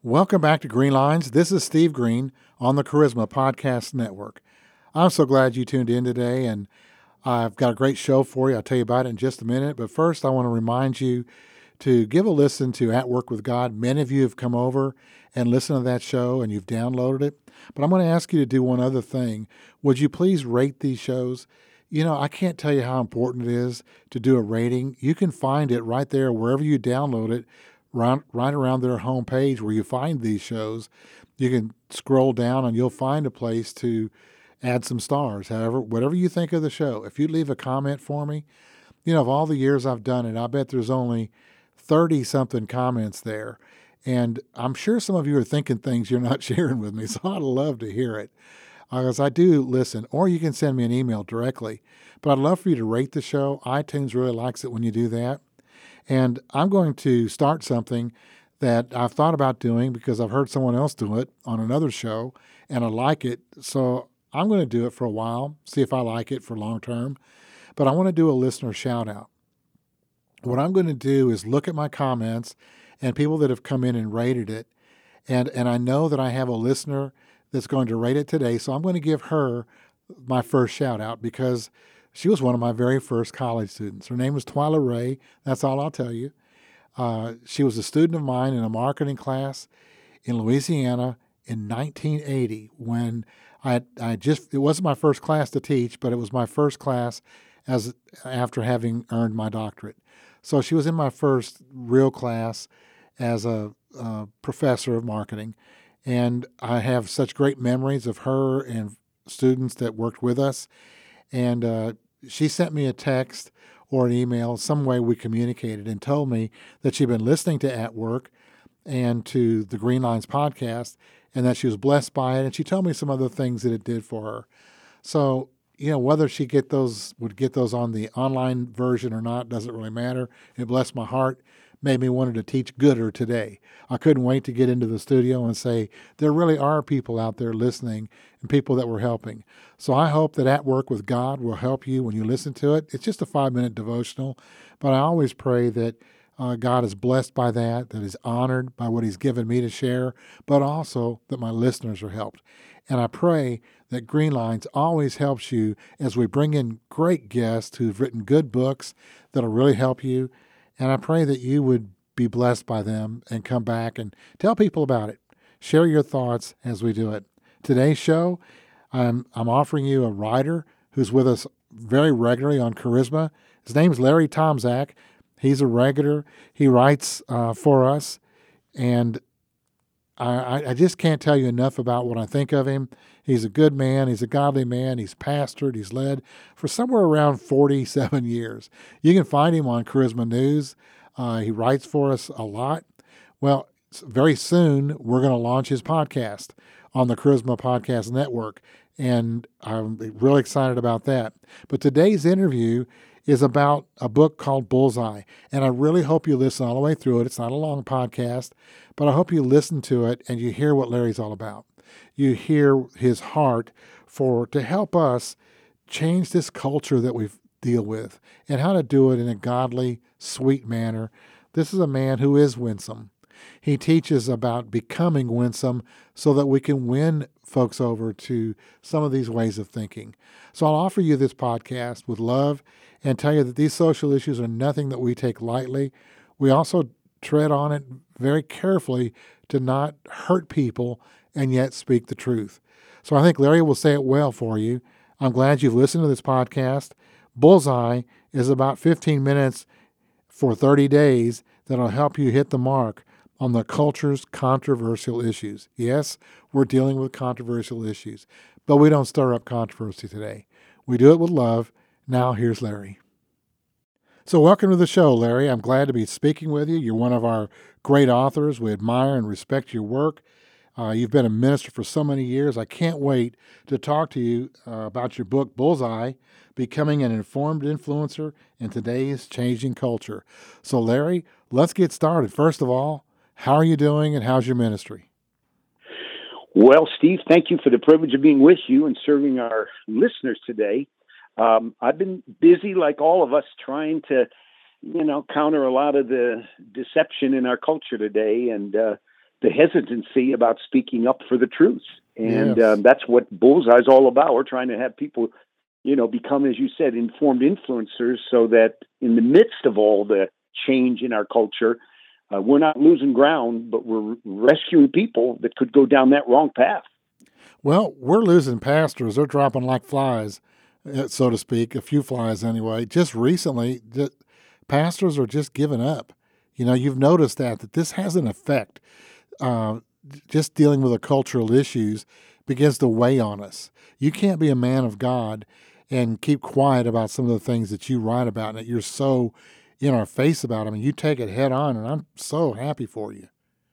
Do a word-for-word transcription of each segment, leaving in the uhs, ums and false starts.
Welcome back to Green Lines. This is Steve Green on the Charisma Podcast Network. I'm so glad you tuned in today, and I've got a great show for you. I'll tell you about it in just a minute. But first, I want to remind you to give a listen to At Work with God. Many of you have come over and listened to that show, and you've downloaded it. But I'm going to ask you to do one other thing. Would you please rate these shows? You know, I can't tell you how important it is to do a rating. You can find it right there wherever you download it, right, right around their homepage where you find these shows. You can scroll down and you'll find a place to add some stars, however, whatever you think of the show. If you leave a comment for me, you know, of all the years I've done it, I bet there's only thirty-something comments there. And I'm sure some of you are thinking things you're not sharing with me, so I'd love to hear it. Because I do listen, or you can send me an email directly. But I'd love for you to rate the show. iTunes really likes it when you do that. And I'm going to start something that I've thought about doing because I've heard someone else do it on another show, and I like it. So I'm going to do it for a while, see if I like it for long term. But I want to do a listener shout out. What I'm going to do is look at my comments and people that have come in and rated it. And, and I know that I have a listener that's going to rate it today. So I'm going to give her my first shout out because she was one of my very first college students. Her name was Twyla Ray. That's all I'll tell you. Uh, she was a student of mine in a marketing class in Louisiana in nineteen eighty when I, I just, it wasn't my first class to teach, but it was my first class as after having earned my doctorate. So she was in my first real class as a, a professor of marketing. And I have such great memories of her and students that worked with us. And uh, she sent me a text or an email, some way we communicated, and told me that she'd been listening to At Work and to the Green Lines podcast, and that she was blessed by it. And she told me some other things that it did for her. So, you know, whether she get those would get those on the online version or not doesn't really matter. It blessed my heart, made me wanted to teach gooder today. I couldn't wait to get into the studio and say there really are people out there listening and people that we're helping. So I hope that At Work with God will help you when you listen to it. It's just a five-minute devotional, but I always pray that uh, God is blessed by that, that He's honored by what He's given me to share, but also that my listeners are helped. And I pray that Green Lines always helps you as we bring in great guests who've written good books that'll really help you. And I pray that you would be blessed by them and come back and tell people about it. Share your thoughts as we do it. Today's show, I'm, I'm offering you a writer who's with us very regularly on Charisma. His name's Larry Tomczak. He's a regular. He writes uh, for us. And I, I just can't tell you enough about what I think of him. He's a good man. He's a godly man. He's pastored. He's led for somewhere around forty-seven years. You can find him on Charisma News. Uh, he writes for us a lot. Well, very soon we're going to launch his podcast on the Charisma Podcast Network, and I'm really excited about that. But today's interview is about a book called Bullseye, and I really hope you listen all the way through it. It's not a long podcast, but I hope you listen to it and you hear what Larry's all about. You hear his heart for to help us change this culture that we deal with and how to do it in a godly, sweet manner. This is a man who is winsome. He teaches about becoming winsome so that we can win folks over to some of these ways of thinking. So I'll offer you this podcast with love and tell you that these social issues are nothing that we take lightly. We also tread on it very carefully to not hurt people and yet speak the truth. So I think Larry will say it well for you. I'm glad you've listened to this podcast. Bullseye is about fifteen minutes for thirty days that'll help you hit the mark on the culture's controversial issues. Yes, we're dealing with controversial issues, but we don't stir up controversy today. We do it with love. Now here's Larry. So welcome to the show, Larry. I'm glad to be speaking with you. You're one of our great authors. We admire and respect your work. Uh, you've been a minister for so many years. I can't wait to talk to you uh, about your book, Bullseye, Becoming an Informed Influencer in Today's Changing Culture. So, Larry, let's get started. First of all, how are you doing and how's your ministry? Well, Steve, thank you for the privilege of being with you and serving our listeners today. Um, I've been busy, like all of us, trying to, you know, counter a lot of the deception in our culture today. And uh, the hesitancy about speaking up for the truth. And Yes. um, that's what Bullseye's all about. We're trying to have people, you know, become, as you said, informed influencers, so that in the midst of all the change in our culture, uh, we're not losing ground, but we're rescuing people that could go down that wrong path. Well, we're losing pastors. They're dropping like flies, uh, so to speak, a few flies anyway. Just recently, the pastors are just giving up. You know, you've noticed that, that this has an effect. Uh, just dealing with the cultural issues begins to weigh on us. You can't be a man of God and keep quiet about some of the things that you write about and that you're so in our face about them, and you take it head on, and I'm so happy for you.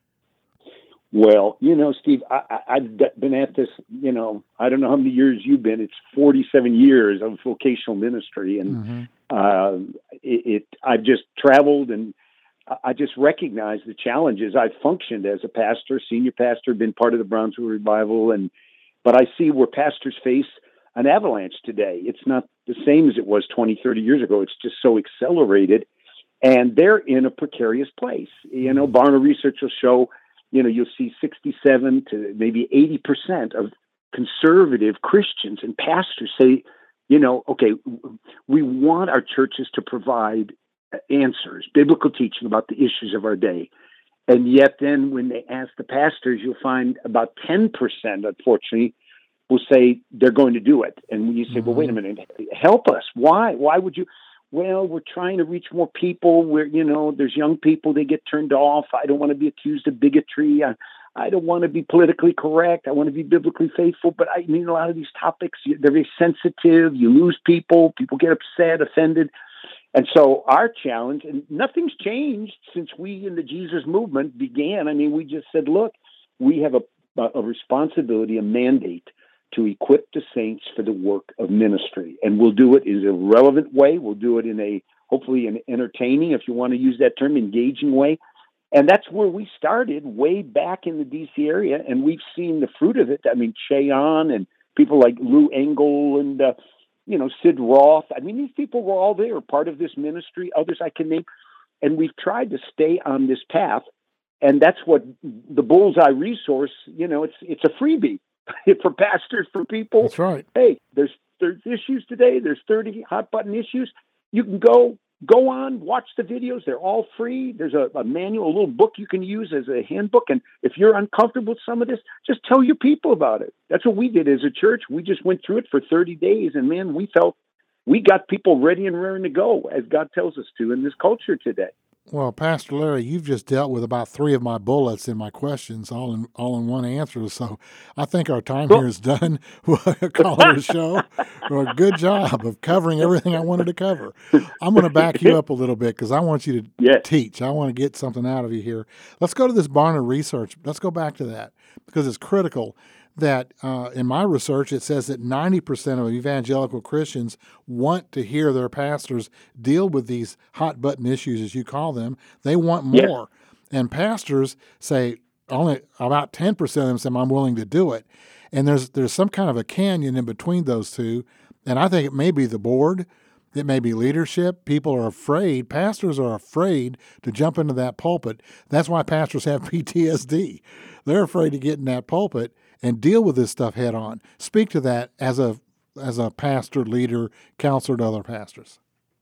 Well, you know, Steve, I, I, I've been at this, you know, I don't know how many years you've been. It's forty-seven years of vocational ministry. And Mm-hmm. uh, it, it, I've just traveled, and I just recognize the challenges. I've functioned as a pastor, senior pastor, been part of the Brownsville Revival. And, but I see where pastors face an avalanche today. It's not the same as it was twenty, thirty years ago. It's just so accelerated, and they're in a precarious place. You know, Barna research will show, you know, you'll see sixty-seven to maybe eighty percent of conservative Christians and pastors say, you know, okay, we want our churches to provide answers, biblical teaching about the issues of our day. And yet then when they ask the pastors, you'll find about ten percent, unfortunately, will say they're going to do it. And when you say, mm-hmm. well, wait a minute, help us. Why? Why would you? Well, we're trying to reach more people. We're, you know, there's young people, they get turned off. I don't want to be accused of bigotry. I, I don't want to be politically correct. I want to be biblically faithful. But I mean, a lot of these topics, they're very sensitive. You lose people. People get upset, offended. And so our challenge, and nothing's changed since we in the Jesus movement began. I mean, we just said, look, we have a, a responsibility, a mandate to equip the saints for the work of ministry. And we'll do it in a relevant way. We'll do it in a, hopefully an entertaining, if you want to use that term, engaging way. And that's where we started way back in the D C area. And we've seen the fruit of it. I mean, Cheon and people like Lou Engle and, uh, you know, Sid Roth. I mean, these people were all there, part of this ministry, others I can name. And we've tried to stay on this path. And that's what the Bullseye resource, you know, it's it's a freebie for pastors, for people. That's right. Hey, there's there's issues today. There's thirty hot button issues. You can go go on, watch the videos. They're all free. There's a, a manual, a little book you can use as a handbook. And if you're uncomfortable with some of this, just tell your people about it. That's what we did as a church. We just went through it for thirty days. And man, we felt we got people ready and raring to go, as God tells us to in this culture today. Well, Pastor Larry, you've just dealt with about three of my bullets in my questions, all in all in one answer. So I think our time here is done. We'll call it a show. Well, good job of covering everything I wanted to cover. I'm going to back you up a little bit because I want you to yes. teach. I want to get something out of you here. Let's go to this Barna research. Let's go back to that because it's critical. That uh, in my research, it says that ninety percent of evangelical Christians want to hear their pastors deal with these hot button issues, as you call them. They want more. Yes. And pastors say only about ten percent of them say, I'm willing to do it. And there's there's some kind of a canyon in between those two. And I think it may be the board. It may be leadership. People are afraid. Pastors are afraid to jump into that pulpit. That's why pastors have P T S D. They're afraid to get in that pulpit and deal with this stuff head on. Speak to that as a as a pastor, leader, counselor to other pastors.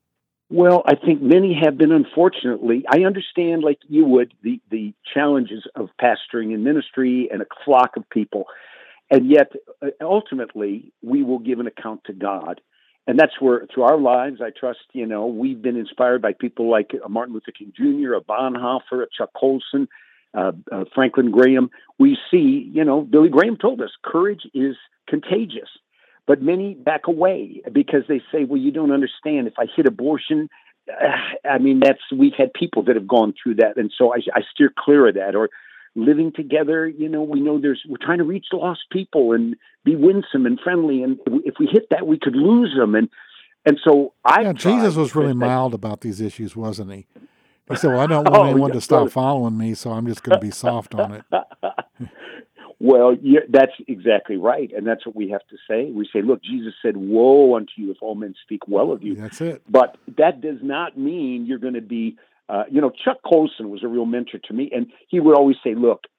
Well, I think many have been, unfortunately. I understand, like you would, the, the challenges of pastoring in ministry and a flock of people. And yet, ultimately, we will give an account to God. And that's where, through our lives, I trust, you know, we've been inspired by people like Martin Luther King Junior, a Bonhoeffer, a Chuck Colson, Uh, uh, Franklin Graham. We see, you know, Billy Graham told us courage is contagious, but many back away because they say, well, you don't understand. If I hit abortion, uh, I mean, that's, we've had people that have gone through that. And so I, I steer clear of that. Or living together, you know, we know there's, we're trying to reach lost people and be winsome and friendly. And if we hit that, we could lose them. And, and so I, yeah, Jesus was really mild about these issues, wasn't he? He said, well, I don't want oh, anyone yeah, to stop well, following me, so I'm just going to be soft on it. Well, yeah, that's exactly right. And that's what we have to say. We say, look, Jesus said, woe unto you if all men speak well of you. That's it. But that does not mean you're going to be, uh, you know, Chuck Colson was a real mentor to me. And he would always say, look,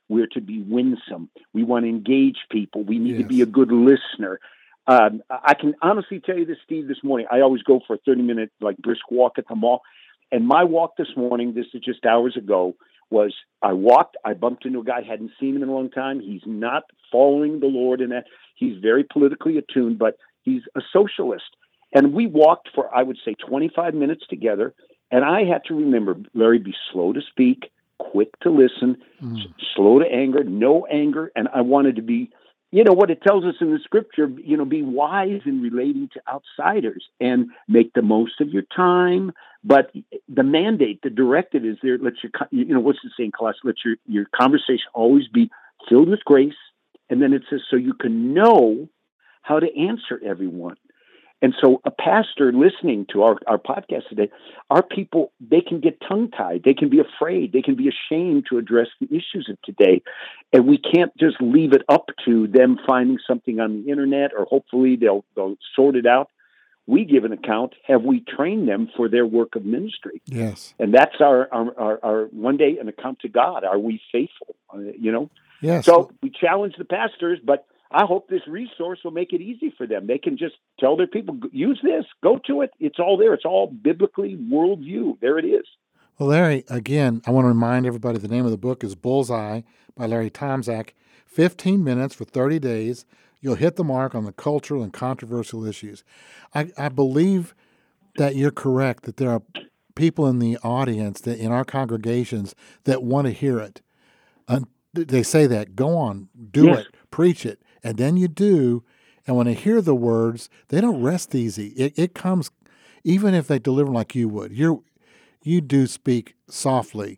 We're to be winsome. We want to engage people. We need Yes. to be a good listener. Um, I can honestly tell you this, Steve, this morning, I always go for a thirty minute, like brisk walk at the mall. And my walk this morning, this is just hours ago, was I walked, I bumped into a guy, hadn't seen him in a long time. He's not following the Lord in that. He's very politically attuned, but he's a socialist. And we walked for, I would say, twenty-five minutes together. And I had to remember, Larry, be slow to speak, quick to listen, Mm. s- slow to anger, no anger. And I wanted to be, you know, what it tells us in the scripture, you know, be wise in relating to outsiders and make the most of your time. But the mandate, the directive is there, let your, co- you know, what's the saying, Colossians? Let your, your conversation always be filled with grace. And then it says, so you can know how to answer everyone. And so a pastor listening to our, our podcast today, our people, they can get tongue-tied. They can be afraid. They can be ashamed to address the issues of today. And we can't just leave it up to them finding something on the internet, or hopefully they'll, they'll sort it out. We give an account. Have we trained them for their work of ministry? Yes. And that's our, our, our, our one day an account to God. Are we faithful? Uh, you know? Yes. So we challenge the pastors, but I hope this resource will make it easy for them. They can just tell their people, use this, go to it. It's all there. It's all biblically worldview. There it is. Well, Larry, again, I want to remind everybody the name of the book is Bullseye by Larry Tomczak. fifteen minutes for thirty days. You'll hit the mark on the cultural and controversial issues. I, I believe that you're correct, that there are people in the audience, that in our congregations, that want to hear it. And they say that, go on, do Yes. it, preach it. And then you do, and when they hear the words, they don't rest easy. It, it comes, even if they deliver like you would. You're, you do speak softly,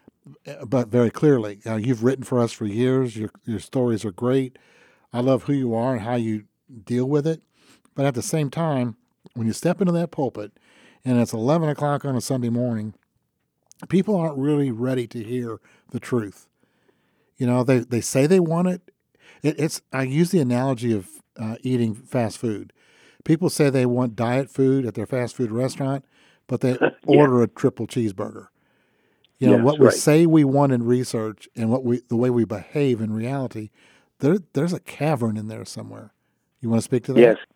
but very clearly. Uh, you've written for us for years. Your your stories are great. I love who you are and how you deal with it. But at the same time, when you step into that pulpit, and it's eleven o'clock on a Sunday morning, people aren't really ready to hear the truth. You know, they, they say they want it. it. It's I use the analogy of uh, eating fast food. People say they want diet food at their fast food restaurant, but they Yeah. order a triple cheeseburger. You know, Yes, what we right. say we want in research and what we the way we behave in reality, there there's a cavern in there somewhere. You want to speak to that? Yes.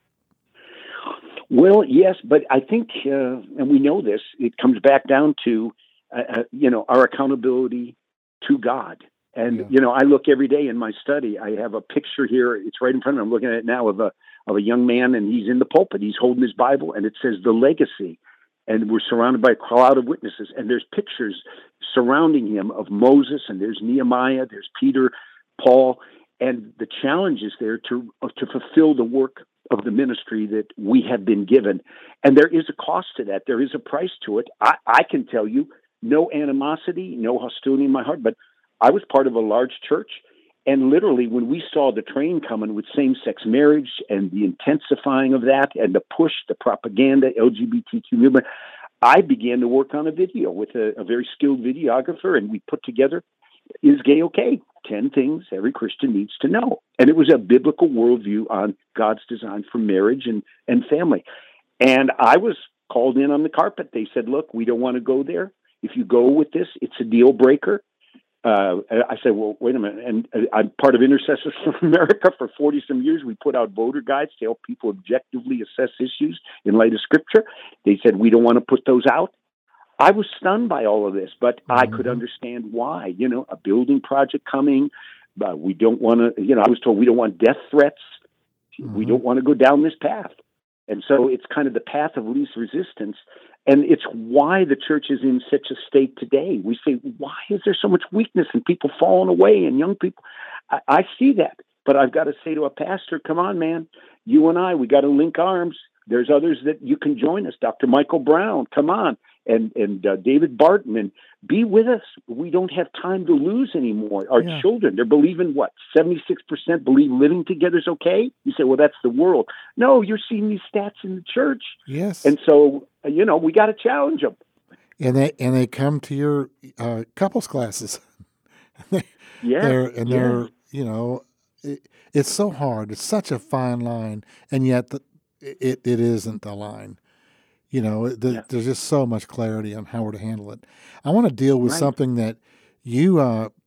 Well, yes, but I think, uh, and we know this, it comes back down to, uh, uh, you know, our accountability to God. And, Yeah. you know, I look every day in my study. I have a picture here. It's right in front of me. I'm looking at it now of a of a young man, and he's in the pulpit. He's holding his Bible, and it says the legacy. And we're surrounded by a cloud of witnesses. And there's pictures surrounding him of Moses, and there's Nehemiah, there's Peter, Paul. And the challenge is there to uh, to fulfill the work of the ministry that we have been given. And there is a cost to that. There is a price to it. I, I can tell you, no animosity, no hostility in my heart, but I was part of a large church. And literally, when we saw the train coming with same-sex marriage and the intensifying of that and the push, the propaganda, L G B T Q movement, I began to work on a video with a, a very skilled videographer, and we put together, is gay okay? ten things every Christian needs to know. And it was a biblical worldview on God's design for marriage and, and family. And I was called in on the carpet. They said, look, we don't want to go there. If you go with this, it's a deal breaker. Uh, I said, well, wait a minute. And I'm part of Intercessors for America for forty some years. We put out voter guides to help people objectively assess issues in light of Scripture. They said, we don't want to put those out. I was stunned by all of this, but mm-hmm. I could understand why. You know, a building project coming. Uh, we don't want to, you know, I was told we don't want death threats. Mm-hmm. We don't want to go down this path. And so it's kind of the path of least resistance. And it's why the church is in such a state today. We say, why is there so much weakness and people falling away and young people? I, I see that. But I've got to say to a pastor, come on, man, you and I, we got to link arms. There's others that you can join us. Doctor Michael Brown, come on. And and uh, David Barton, and be with us. We don't have time to lose anymore. Our yeah. children, they're believing what? seventy-six percent believe living together is okay? You say, well, that's the world. No, you're seeing these stats in the church. Yes. And so, you know, we got to challenge them. And they and they come to your uh, couples classes. yeah. They're, and yeah. they're, you know, it, it's so hard. It's such a fine line. And yet the, it, it isn't the line. You know, the, yeah. there's just so much clarity on how we're to handle it. I want to deal with right. something that you uh,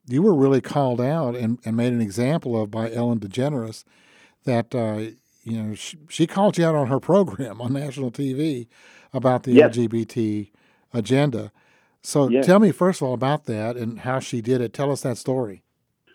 you were really called out and, and made an example of by Ellen DeGeneres that, uh, you know, she, she called you out on her program on national T V about the Yes. L G B T agenda. So Yes. tell me, first of all, about that and how she did it. Tell us that story.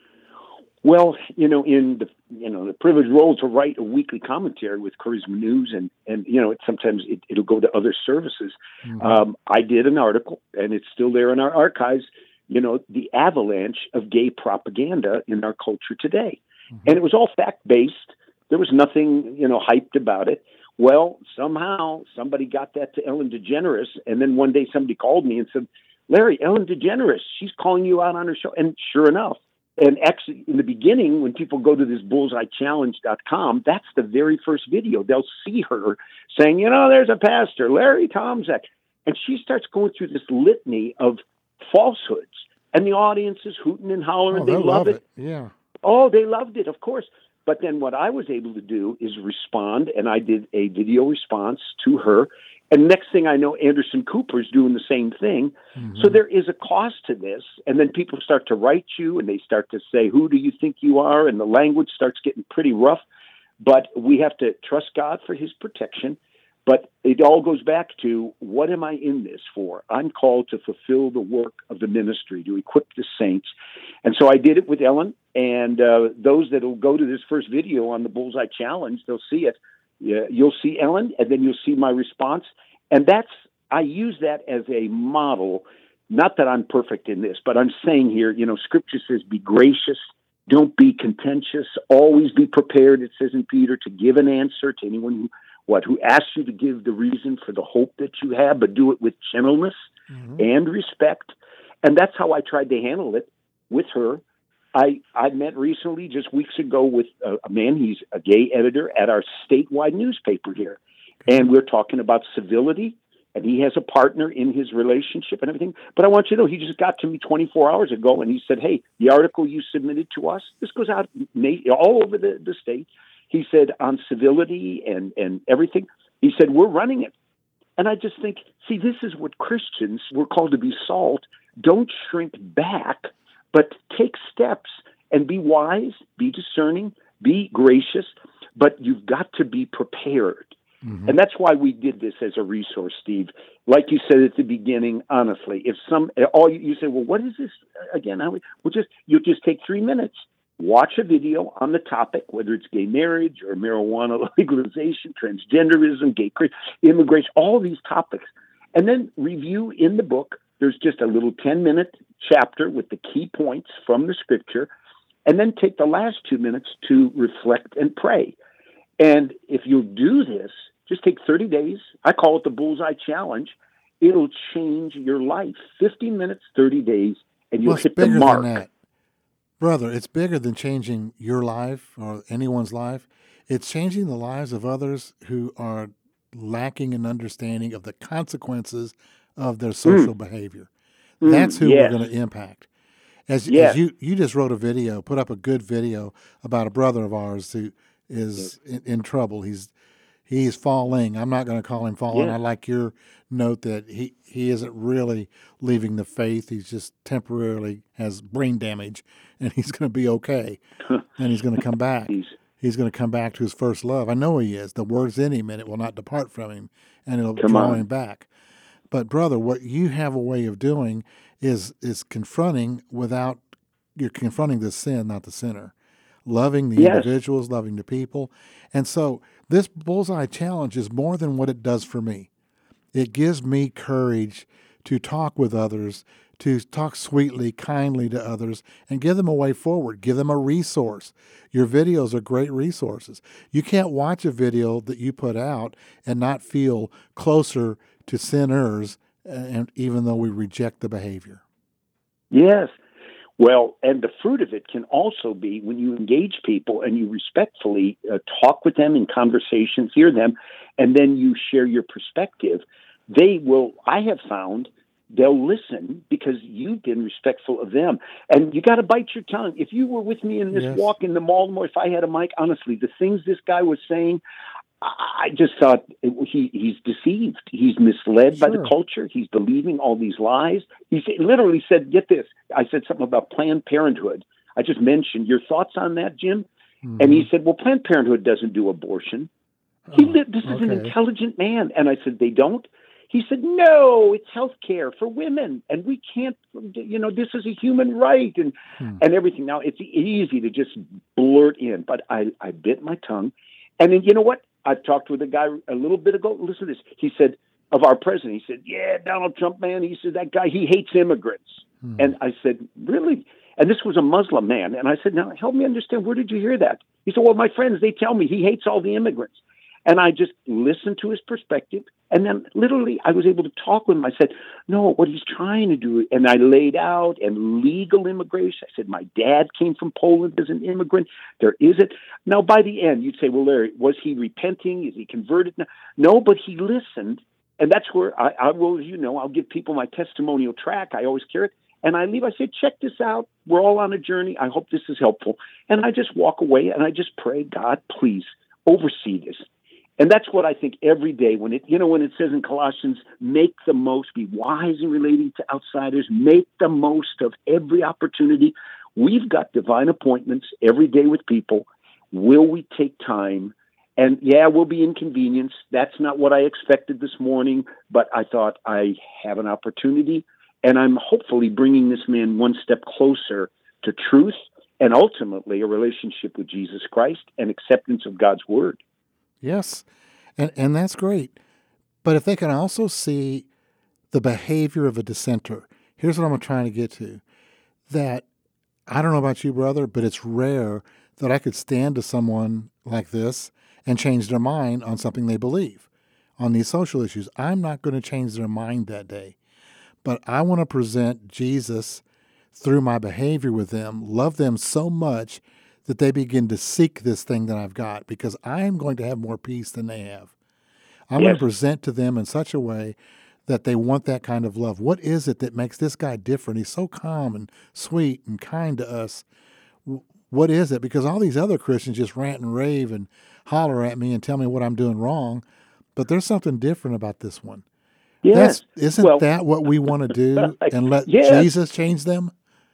Well, you know, in the you know the privileged role to write a weekly commentary with Charisma News, and and you know, it, sometimes it, it'll go to other services. Mm-hmm. Um, I did an article, and it's still there in our archives. You know, the avalanche of gay propaganda in our culture today, mm-hmm. and it was all fact based. There was nothing, you know, hyped about it. Well, somehow somebody got that to Ellen DeGeneres, and then one day somebody called me and said, "Larry, Ellen DeGeneres, she's calling you out on her show." And sure enough. And actually, in the beginning, when people go to this bullseye challenge dot com, that's the very first video. They'll see her saying, you know, there's a pastor, Larry Tomczak. And she starts going through this litany of falsehoods. And the audience is hooting and hollering. Oh, they love, love it. it. Yeah. Oh, they loved it, of course. But then what I was able to do is respond, and I did a video response to her. And next thing I know, Anderson Cooper's doing the same thing. Mm-hmm. So there is a cost to this. And then people start to write you, and they start to say, who do you think you are? And the language starts getting pretty rough. But we have to trust God for his protection. But it all goes back to, what am I in this for? I'm called to fulfill the work of the ministry, to equip the saints. And so I did it with Ellen. And uh, those that will go to this first video on the Bullseye Challenge, they'll see it. Yeah, you'll see Ellen, and then you'll see my response. And that's, I use that as a model. Not that I'm perfect in this, but I'm saying here, you know, Scripture says, be gracious, don't be contentious, always be prepared, it says in Peter, to give an answer to anyone who, what, who asks you to give the reason for the hope that you have, but do it with gentleness mm-hmm. and respect. And that's how I tried to handle it with her. I, I met recently, just weeks ago, with a, a man, he's a gay editor at our statewide newspaper here. And we're talking about civility, and he has a partner in his relationship and everything. But I want you to know, he just got to me twenty-four hours ago, and he said, hey, the article you submitted to us, this goes out all over the, the state. He said, on civility and, and everything, he said, we're running it. And I just think, see, this is what Christians, we're called to be salt. Don't shrink back, but take steps and be wise, be discerning, be gracious, but you've got to be prepared. Mm-hmm. And that's why we did this as a resource, Steve. Like you said at the beginning, honestly, if some, all you, you say, well, what is this again? How we, well, just, you'll just take three minutes, watch a video on the topic, whether it's gay marriage or marijuana legalization, transgenderism, gay immigration, all these topics, and then review in the book. There's just a little ten minute chapter with the key points from the scripture, and then take the last two minutes to reflect and pray. And if you do this, just take thirty days. I call it the Bullseye Challenge. It'll change your life. fifteen minutes, thirty days, and you'll well, hit the mark. Than that. Brother, it's bigger than changing your life or anyone's life. It's changing the lives of others who are lacking an understanding of the consequences of their social mm. behavior. Mm, That's who yes. we're going to impact. As, yes. as you, you just wrote a video, put up a good video about a brother of ours who is yes. in, in trouble. He's he's falling. I'm not going to call him falling. Yes. I like your note that he, he isn't really leaving the faith. He's just temporarily has brain damage, and he's going to be okay, and he's going to come back. he's he's going to come back to his first love. I know he is. The word's in him, and it will not depart from him, and it'll come draw on. him back. But, brother, what you have a way of doing is is confronting without – you're confronting the sin, not the sinner. Loving the yes. individuals, loving the people. And so this Bullseye Challenge is more than what it does for me. It gives me courage to talk with others, to talk sweetly, kindly to others, and give them a way forward, give them a resource. Your videos are great resources. You can't watch a video that you put out and not feel closer to sinners, and even though we reject the behavior. Yes. Well, and the fruit of it can also be when you engage people and you respectfully uh, talk with them in conversations, hear them, and then you share your perspective. They will, I have found, they'll listen because you've been respectful of them. And you got to bite your tongue. If you were with me in this yes. walk in the mall, if I had a mic, honestly, the things this guy was saying, I just thought it, he he's deceived. He's misled by the Sure. culture. He's believing all these lies. He sa- literally said, "Get this." I said something about Planned Parenthood. I just mentioned your thoughts on that, Jim. Mhm. And he said, "Well, Planned Parenthood doesn't do abortion." He Oh, li- this is an okay. intelligent man. And I said, "They don't?" He said, "No, it's health care for women, and we can't. You know, this is a human right, and Hmm. and everything." Now it's easy to just blurt in, but I I bit my tongue. And then you know what? I talked with a guy a little bit ago. Listen to this. He said, of our president, he said, "Yeah, Donald Trump, man." He said, "That guy, he hates immigrants." Hmm. And I said, "Really?" And this was a Muslim man. And I said, "Now help me understand. Where did you hear that?" He said, "Well, my friends, they tell me he hates all the immigrants." And I just listened to his perspective. And then literally I was able to talk with him. I said, "No, what he's trying to do." And I laid out and legal immigration. I said, "My dad came from Poland as an immigrant. There is it." Now, by the end, you'd say, "Well, Larry, was he repenting? Is he converted?" No, no, but he listened. And that's where I, I will, as you know, I'll give people my testimonial track. I always carry it. And I leave. I say, "Check this out. We're all on a journey. I hope this is helpful." And I just walk away and I just pray, "God, please oversee this." And that's what I think every day when it, you know, when it says in Colossians, make the most, be wise in relating to outsiders, make the most of every opportunity. We've got divine appointments every day with people. Will we take time? And yeah, we'll be inconvenienced. That's not what I expected this morning, but I thought I have an opportunity and I'm hopefully bringing this man one step closer to truth and ultimately a relationship with Jesus Christ and acceptance of God's word. Yes, and and that's great. But if they can also see the behavior of a dissenter, here's what I'm trying to get to. That I don't know about you, brother, but it's rare that I could stand to someone like this and change their mind on something they believe on these social issues. I'm not going to change their mind that day, but I want to present Jesus through my behavior with them, love them so much that they begin to seek this thing that I've got because I'm going to have more peace than they have. I'm going Yes. to present to them in such a way that they want that kind of love. What is it that makes this guy different? He's so calm and sweet and kind to us. W- What is it? Because all these other Christians just rant and rave and holler at me and tell me what I'm doing wrong, but there's something different about this one. Yes. That's isn't Well, that what we want to do and let yes. Jesus change them?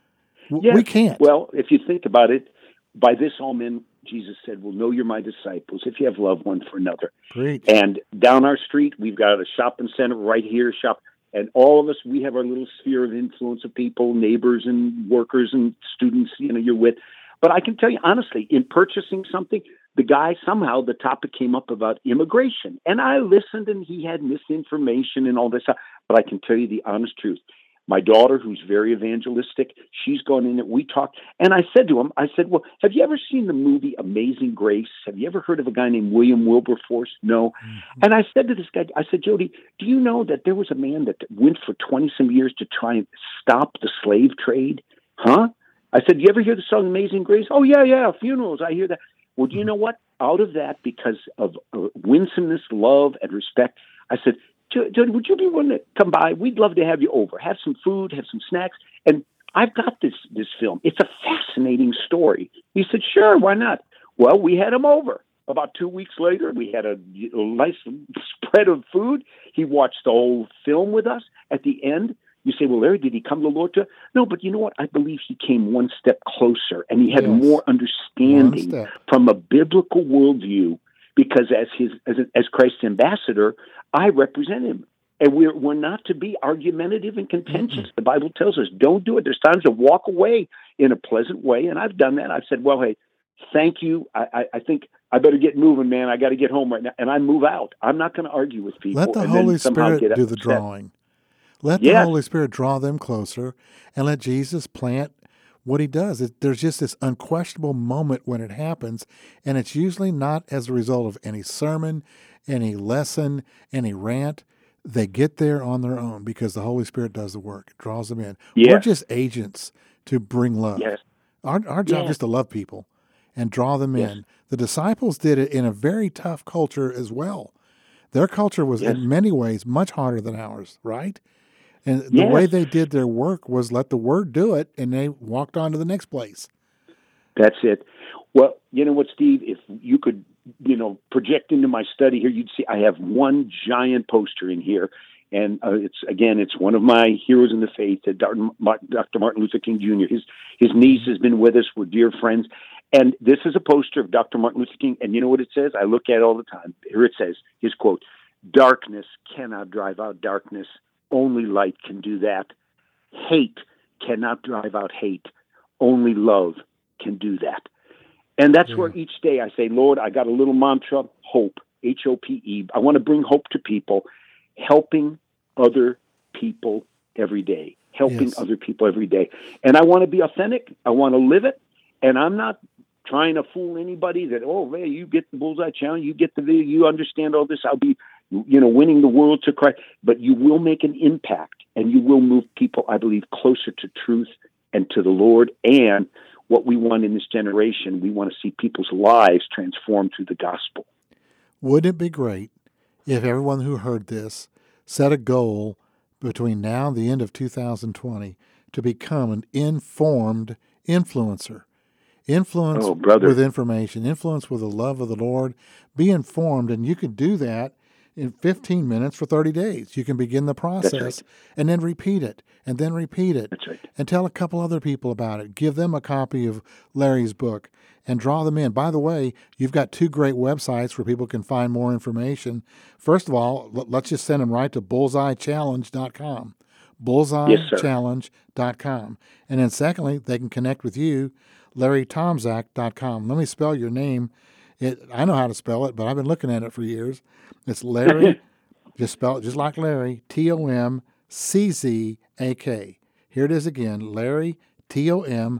W- Yes. We can't. Well, if you think about it, by this all men, Jesus said, "Will know you're my disciples if you have love one for another." Preach. And down our street, we've got a shopping center right here, shop. And all of us, we have our little sphere of influence of people, neighbors and workers and students, you know, you're with. But I can tell you honestly, in purchasing something, the guy, somehow the topic came up about immigration. And I listened and he had misinformation and all this stuff. But I can tell you the honest truth. My daughter, who's very evangelistic, she's gone in and we talked. And I said to him, I said, "Well, have you ever seen the movie Amazing Grace? Have you ever heard of a guy named William Wilberforce?" "No." Mhm. And I said to this guy, I said, "Jody, do you know that there was a man that went for twenty some years to try and stop the slave trade?" "Huh?" I said, "You ever hear the song Amazing Grace?" "Oh, yeah, yeah, funerals. I hear that." Well, do you know what? Out of that, because of uh, winsomeness, love, and respect, I said, "Jody, would you be willing to come by? We'd love to have you over, have some food, have some snacks. And I've got this this film. It's a fascinating story." He said, "Sure, why not?" Well, we had him over. About two weeks later, we had a, a nice spread of food. He watched the whole film with us. At the end, you say, "Well, Larry, did he come to the Lord too?" No, but you know what? I believe he came one step closer, and he had Yes. more One understanding step. from a biblical worldview. Because as his as, as Christ's ambassador, I represent him. And we're, we're not to be argumentative and contentious. Mm-mm. The Bible tells us, don't do it. There's times to walk away in a pleasant way. And I've done that. I've said, "Well, hey, thank you. I, I, I think I better get moving, man. I got to get home right now." And I move out. I'm not going to argue with people. Let the and Holy then somehow Spirit get do the upset. drawing. Let the Yes. Holy Spirit draw them closer and let Jesus plant what he does. It, there's just this unquestionable moment when it happens, and it's usually not as a result of any sermon, any lesson, any rant. They get there on their own because the Holy Spirit does the work. It draws them in. We're Yes. just agents to bring love. Yes. Our, our job Yes. is to love people and draw them Yes. in. The disciples did it in a very tough culture as well. Their culture was Yes. in many ways much harder than ours, right? And the Yes. way they did their work was let the word do it, and they walked on to the next place. That's it. Well, you know what, Steve? If you could you know, project into my study here, you'd see I have one giant poster in here. And uh, it's, again, it's one of my heroes in the faith, uh, Doctor Martin Luther King Junior His, his niece has been with us. We're dear friends. And this is a poster of Doctor Martin Luther King. And you know what it says? I look at it all the time. Here it says, his quote, "Darkness cannot drive out darkness. Only light can do that. Hate cannot drive out hate. Only love can do that." And that's yeah. where each day I say, Lord, I got a little mantra, hope, H O P E. I want to bring hope to people, helping other people every day, helping yes. other people every day. And I want to be authentic. I want to live it. And I'm not trying to fool anybody that, oh, man, you get the Bullseye Challenge, you get the video, you understand all this. I'll be, you know, winning the world to Christ. But you will make an impact, and you will move people, I believe, closer to truth and to the Lord. And what we want in this generation, we want to see people's lives transformed through the gospel. Wouldn't it be great if everyone who heard this set a goal between now and the end of two thousand twenty to become an informed influencer? Influence oh, brother. with information, influence with the love of the Lord. Be informed, and you can do that in fifteen minutes for thirty days. You can begin the process right. and then repeat it, and then repeat it, That's right. and tell a couple other people about it. Give them a copy of Larry's book and draw them in. By the way, you've got two great websites where people can find more information. First of all, let's just send them right to bullseye challenge dot com, bullseye challenge dot com. And then secondly, they can connect with you, larry tomczak dot com. Let me spell your name. It, I know how to spell it, but I've been looking at it for years. It's Larry, just spell it just like Larry, T O M C Z A K. Here it is again, Larry, T O M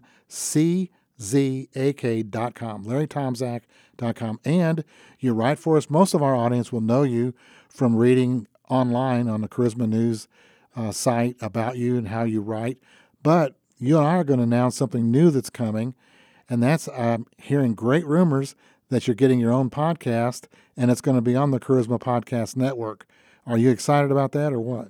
C Z A K dot com, larry tomczak dot com. And you write for us. Most of our audience will know you from reading online on the Charisma News uh, site about you and how you write. But you and I are going to announce something new that's coming, and that's um, hearing great rumors that you're getting your own podcast, and it's going to be on the Charisma Podcast Network. Are you excited about that or what?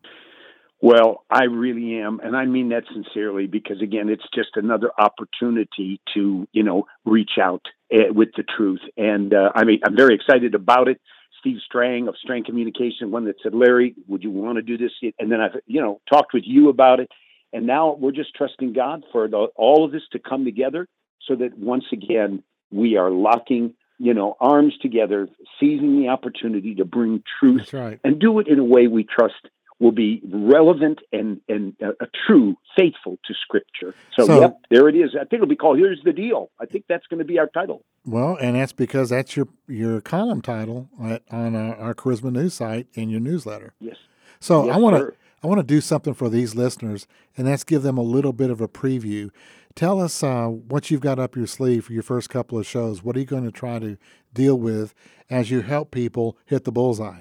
Well, I really am, and I mean that sincerely because, again, it's just another opportunity to, you know, reach out uh, with the truth. And uh, I mean, I'm very excited about it. Steve Strang of Strang Communication, one that said, Larry, would you want to do this? And then I've, you know, talked with you about it. And now we're just trusting God for the, all of this to come together so that once again, we are locking, you know, arms together, seizing the opportunity to bring truth That's right. and do it in a way we trust will be relevant and, and uh, a true, faithful to Scripture. So, so, yep, there it is. I think it'll be called Here's the Deal. I think that's going to be our title. Well, and that's because that's your your column title at, on our, our Charisma News site in your newsletter. Yes. So yes, I want to sir. I want to do something for these listeners, and that's give them a little bit of a preview. Tell us uh, what you've got up your sleeve for your first couple of shows. What are you going to try to deal with as you help people hit the bullseye?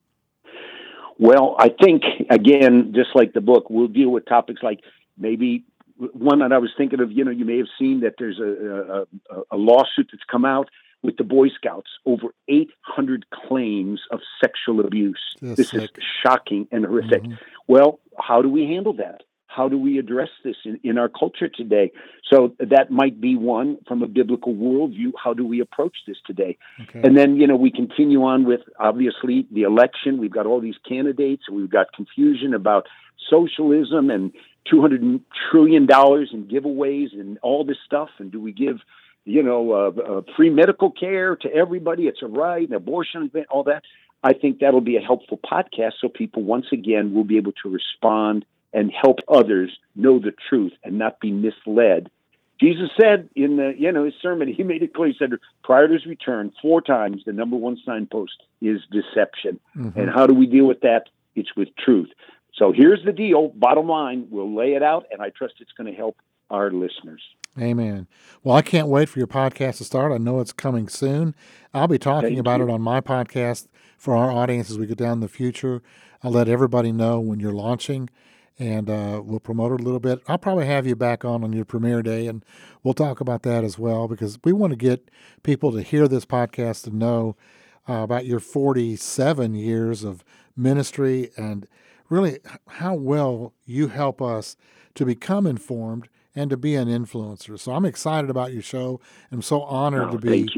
Well, I think, again, just like the book, we'll deal with topics like maybe one that I was thinking of, you know, you may have seen that there's a, a, a lawsuit that's come out with the Boy Scouts, over eight hundred claims of sexual abuse. That's this sick. is shocking and horrific. Mm-hmm. Well, how do we handle that? How do we address this in, in our culture today? So that might be one from a biblical worldview. How do we approach this today? Okay. And then, you know, we continue on with, obviously, the election. We've got all these candidates. We've got confusion about socialism and two hundred trillion dollars in giveaways and all this stuff. And do we give, you know, uh, uh, free medical care to everybody? It's a right, an abortion, all that. I think that'll be a helpful podcast so people, once again, will be able to respond and help others know the truth and not be misled. Jesus said in the, you know, his sermon, he made it clear. He said, prior to his return, four times, the number one signpost is deception. Mm-hmm. And how do we deal with that? It's with truth. So here's the deal. Bottom line, we'll lay it out, and I trust it's going to help our listeners. Amen. Well, I can't wait for your podcast to start. I know it's coming soon. I'll be talking Thank about you. it on my podcast for our audience as we go down in the future. I'll let everybody know when you're launching, and uh, we'll promote it a little bit. I'll probably have you back on on your premiere day, and we'll talk about that as well, because we want to get people to hear this podcast and know uh, about your forty-seven years of ministry and really how well you help us to become informed and to be an influencer. So I'm excited about your show. I'm so honored Oh, to be thank you.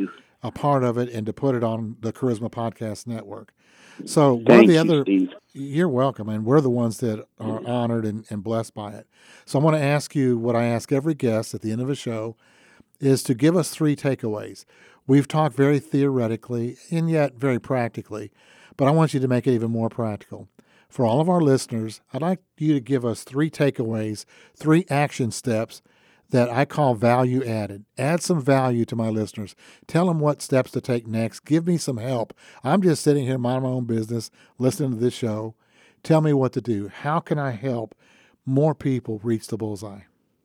a part of it and to put it on the Charisma Podcast Network. So we're Thank the you, other. Steve. You're welcome, and we're the ones that are honored and, and blessed by it. So I want to ask you what I ask every guest at the end of a show is to give us three takeaways. We've talked very theoretically and yet very practically, but I want you to make it even more practical. For all of our listeners, I'd like you to give us three takeaways, three action steps that I call value added. Add some value to my listeners. Tell them what steps to take next. Give me some help. I'm just sitting here minding my own business, listening to this show. Tell me what to do. How can I help more people reach the bullseye?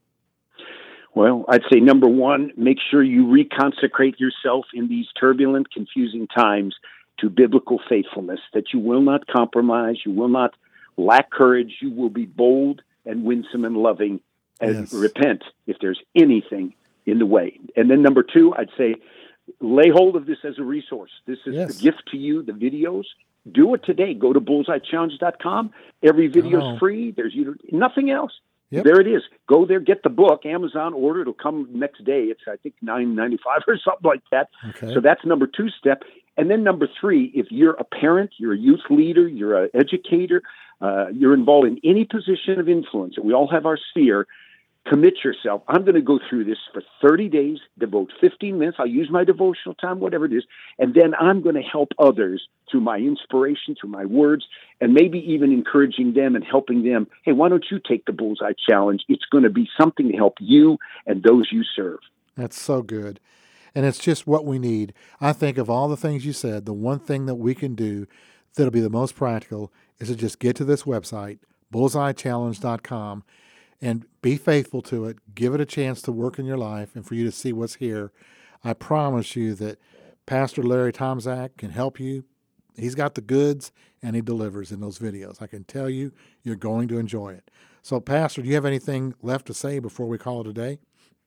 Well, I'd say number one, make sure you reconsecrate yourself in these turbulent, confusing times to biblical faithfulness, that you will not compromise, you will not lack courage, you will be bold and winsome and loving, and yes. repent if there's anything in the way. And then number two, I'd say lay hold of this as a resource. This is yes. the gift to you, the videos. Do it today. Go to bullseye challenge dot com. Every video Oh. is free. There's nothing else. Yep. There it is. Go there, get the book, Amazon, order. It'll come next day. It's, I think, nine ninety-five or something like that. Okay. So that's number two step. And then number three, if you're a parent, you're a youth leader, you're an educator, uh, you're involved in any position of influence, and we all have our sphere, commit yourself. I'm going to go through this for thirty days, devote fifteen minutes. I'll use my devotional time, whatever it is. And then I'm going to help others through my inspiration, through my words, and maybe even encouraging them and helping them. Hey, why don't you take the Bullseye Challenge? It's going to be something to help you and those you serve. That's so good. And it's just what we need. I think of all the things you said, the one thing that we can do that'll be the most practical is to just get to this website, bullseye challenge dot com, and be faithful to it. Give it a chance to work in your life and for you to see what's here. I promise you that Pastor Larry Tomczak can help you. He's got the goods, and he delivers in those videos. I can tell you, you're going to enjoy it. So, Pastor, do you have anything left to say before we call it a day?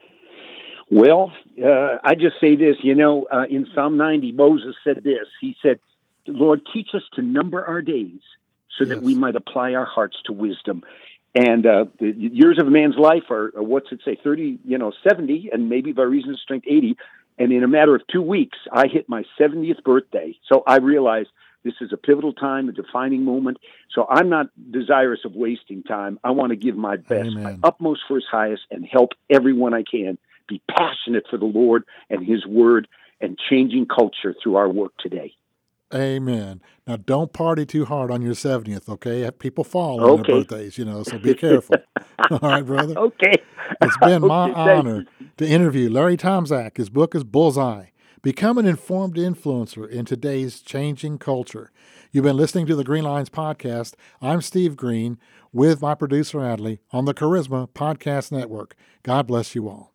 Well, uh, I just say this, you know, uh, in Psalm ninety, Moses said this. He said, Lord, teach us to number our days so that Yes. we might apply our hearts to wisdom. And uh, the years of a man's life are, are, what's it say, thirty, you know, seventy, and maybe by reason of strength, eighty. And in a matter of two weeks, I hit my seventieth birthday. So I realized this is a pivotal time, a defining moment. So I'm not desirous of wasting time. I want to give my best, Amen. my utmost for his highest, and help everyone I can be passionate for the Lord and his word and changing culture through our work today. Amen. Now, don't party too hard on your seventieth, okay? People fall on Okay. their birthdays, you know, so be careful. All right, brother? Okay. It's been my Okay, thank honor to interview Larry Tomczak. His book is Bullseye, Become an Informed Influencer in Today's Changing Culture. You've been listening to the Green Lines Podcast. I'm Steve Green with my producer, Adley, on the Charisma Podcast Network. God bless you all.